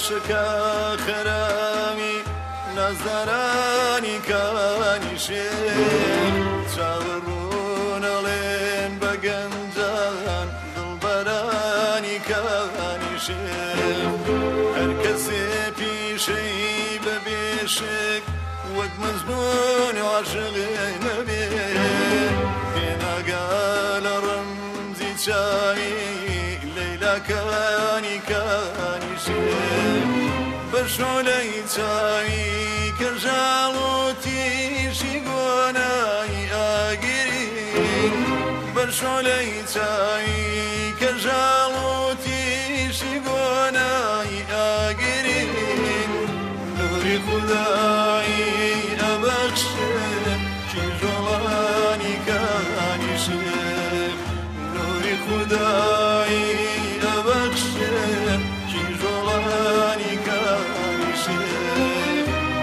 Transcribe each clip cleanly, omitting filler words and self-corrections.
عاشقا خرامی نازدارانی کانی شێر چاوەڕوونەڵێن بە گەنجان دڵبەرانی کانی شێر هەر کەسێ پیشەی بە بێشک وەک مەزموون عاشقێ نەبێ پێناگا لە ڕەمزی چاوی لەیلاکانی کانی شێر بە شۆلەی چاوی کەژاڵ و تیژی گۆنایی ئاگرین بە شۆلەی چاوی کەژاڵ و تیژی گۆنایی ئاگرین نوری خودایی ئەبەخشێ کیژۆڵانی کانی شێر نوری خودایی ئەبەخشێ کیژۆڵانی کانی شێر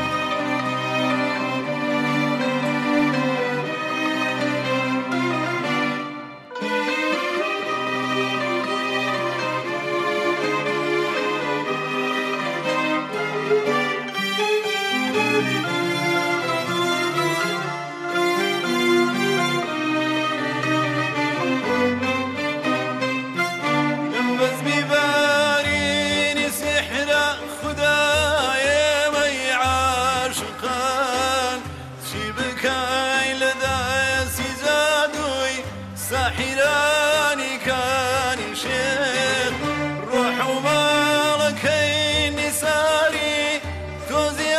ساحرانی کانی شێر ڕۆح و ماڵەکەی نیساری تۆزی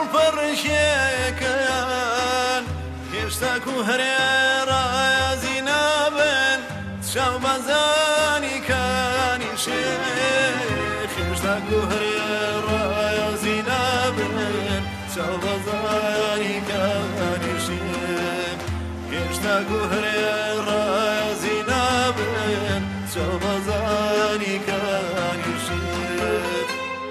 ئەڵپەڕشێکەیان هێشتاک و هەرێڕازی نابن چاوبازانی کانی شێر هێشتاک و هەرێڕازی نابن چاوبازانی کانی شێر هێشتاک و هەرێڕازی نابن چاوبازانی کانی شێر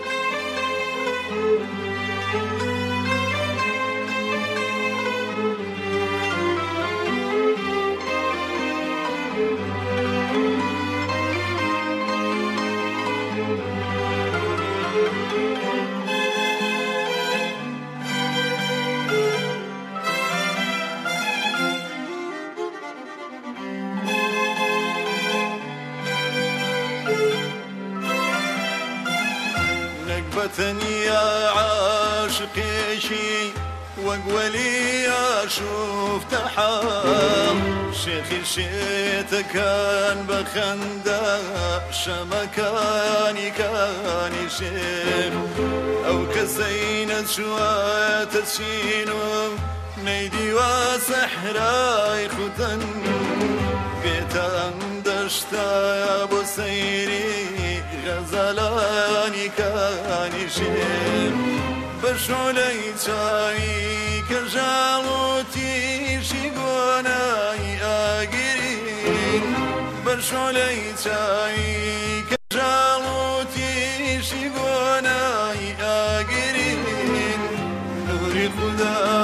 بەتەنیا عاشقێکی وەک وەلیا شوفتە حاڵ شێخی شێتەکان بە خەندا شەمەکانی کانی شێر ئەو کەسەی نەچواتە چین و نەیدیوا سەحرای خوتەن بێتە ئەم دەشتایە بۆ سەیری غەزەلانی کانی شێر بە شۆلەی چاوی کەژاڵ و تیژی گۆنایی ئاگرین بە شۆلەی چاوی کەژاڵ و تیژی گۆنایی ئاگرین نوری خودا